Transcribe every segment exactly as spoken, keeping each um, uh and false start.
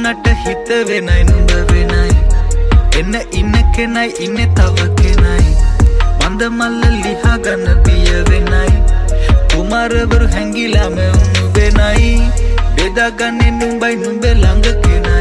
වැඳුනට හිත වෙනයි නුඹ වෙනයි එන්න ඉන්න කෙනයි ඉන්නේ තව කෙනයි මන්ද මල්ල ලිහා ගන්න පිය වෙනයි කුමාරවරු හැංගිලාම උණු වෙනයි බෙදාගන්නේ නුඹයි නුඹ ළඟ කෙනයි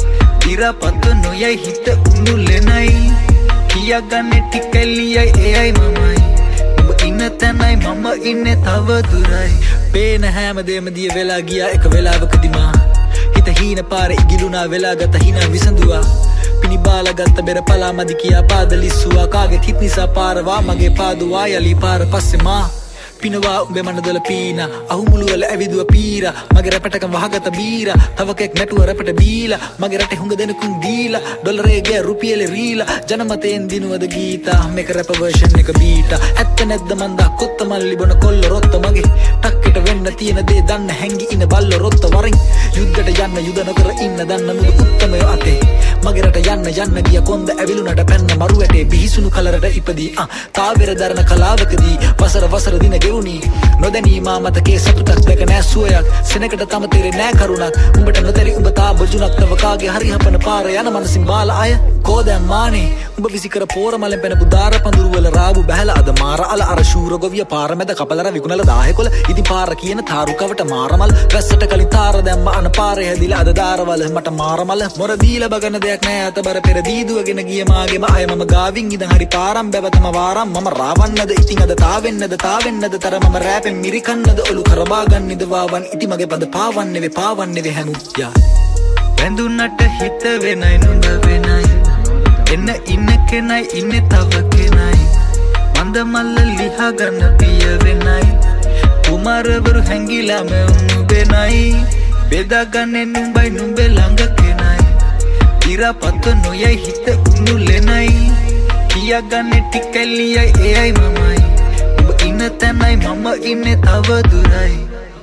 ඉරපත නොයයි හිත උණු ලෙනයි කියාගන්නේ ටිකලියයි එයයි මමයි නුඹ ඉන්න තැනයි මම ඉන්නේ තව දුරයි පේන හැමදේම දිය වෙලා ගියා එක වෙලාවකදී මා හිත හීන පාර ඉගිලුණා වෙලා ගත හිනා විසඳුවා පිනි බාලා ගත්ත බෙර පලා මදි කියා පාදලිස්සුවා කාගේ හිත නිසා පාරවා මගේ පාදුවා යලි පාර පස්සේ මා පිනවා උඹේ මනදල පීනා අහුමුළු වල ඇවිදුව පීරා මගේ රැපටකම් වහගත බීරා තවකෙක් නැටුව රැපට බීලා මගේ රටේ හුඟ දෙනකුන් දීලා ඩොලරේ ගේ රුපියලේ රීලා ජනමතෙන් දිනුවද ගීතා මේක රැප වර්ෂන් එක බීටා ඇත්ත නැද්ද මන්දා කොත්ත මල්ලි බොන කොල්ල රොත්ත මගේ ටක්කෙට වෙන්න තියෙන දේ දන්න හැංගි ඉන බල්ල රොත්ත වරින් යුද්ධයට යන්න යුද නොකර ඉන්න දන්න නුඹ උත්තමය අතේ මගේ රට යන්න යන්න ගිය කොන්ද ඇවිලුනට පැන්න මරු ඇටේ බිහිසුණු කලරට ඉපදී ආ තාවෙර දරන කලාවකදී වසර වසර දින ගෙවුනි නොදැනී මා මතකේ සතුටක් දැක නෑ සුවයක් සෙනකට තම තේරේ නෑ කරුණක් උඹට නොතැරි උඹ තා බොජුනක් තව කාගේ හරි හපන පාර යන මනසින් බාල අය කෝදැන් මානේ උඹ විසිකර පෝර මලෙන් පැනපු දාර පඳුරු වල රාවු බැහැලා අද මාර අල අර ශූර ගොවිය පාර මැද කපලර විකුණලා දාහෙකොල ඉතින් පාර කියන තාරුකවට මාරමල් වැස්සට කලින් තාර දැම්ම අන පාරේ හැදිලා අද දාරවල මට මාරමල මොර දීලා බගන දෙයක් නෑ අතබර පෙර දීදුවගෙන ගිය මාගේම අය මම ගාවින් ඉඳන් හරි පාරම් බැවතම වාරම් මම රාවන්නද ඉතින් අද තාවෙන්නද තාවෙන්නද තර මම රැපෙන් මිරිකන්නද ඔලු කරවා ගන්නද වාවන් ඉති මගේ බඳ පාවන්නේ වේ පාවන්නේ වේ හැමුත්යා වැඳුනට හිත වෙනයි නුඹ වෙනයි එන්න ඉන්න කෙනයි ඉන්නේ තව කෙනයි මන්ද මල්ල ලිහා ගන්න පිය වෙනයි කුමාරවරු හැංගිලාම උණු වෙනයි බෙදාගන්නේ නුඹයි නුඹ ළඟ කෙනයි ඉරපත නොයයි හිත උණු ලෙනයි කියාගන්නේ ටිකලියයි එයයි මමයි ඉන්න තැනයි මම ඉන්නේ තව දුරයි